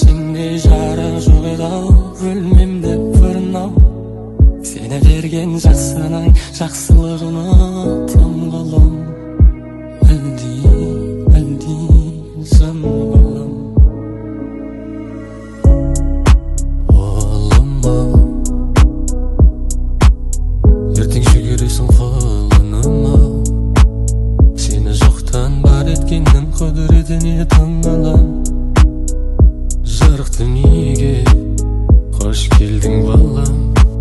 Sendey жарык жок еді-ау, өлмем деп вырнау. Сені берген жақсының жақсылығыны тым қылым. Әлди жан балам. Олым-ау, ертең шөгересің құлыным-ау. Сені жоқтан бар еткеннің құдіретіне таңғалам. Жарық дүниеге қош келдің балам.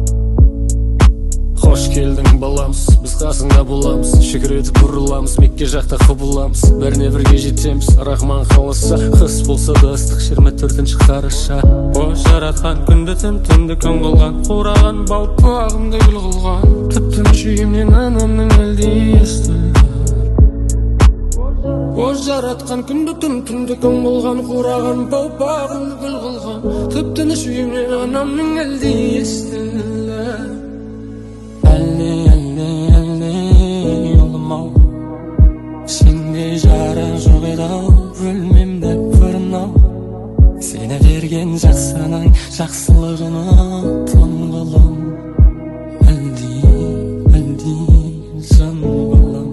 Қош келдің баламыз, біз қасыңда боламыз. Шүкіретіп бұрыламыз, Мекке жақта құбыламыз. Бәріне бірге жетеміз, Рахман қаласа. Қыс болса да ыстық 24 қараша. О жаратқан күнді түн-түнді күн қылған, қураған балпағымды гүл қылған. Тіптен шүйімнен анамның әлде естілді. О жаратқан күнді түн-түнді күн қылған, қураған балпағымды гүл қылған. Тіптен шүйімнен анамның әлде естілді. Әлде, олым-ау, сендей жарық жоқ еді-ау, өлмем деп вырнау. Сені берген жақсының жақсылығыны тым қылым. Әлди жан балам.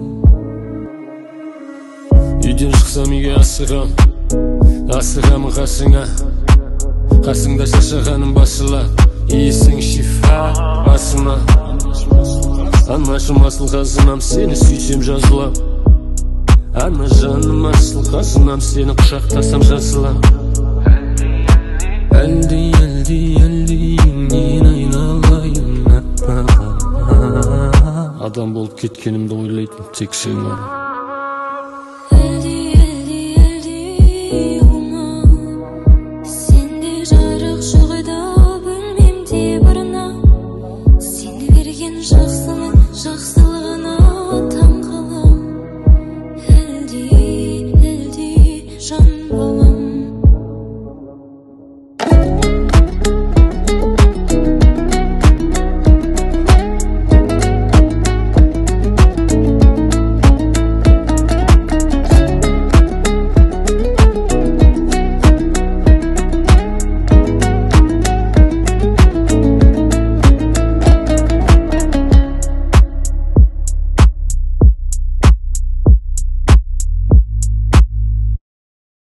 Үйден шықсам үйге асығам қасыңа. Қасыңда шашағаным басыла, иесің шифа басыма. Анашым асыл қазынам, сені сүйсем жазылам. Ана жаным асыл қазынам, сені құшақтасам жазылам. Әлди, мен айналайын аппағым. Адам болып кеткенімді ойлайтын тек сен ғана.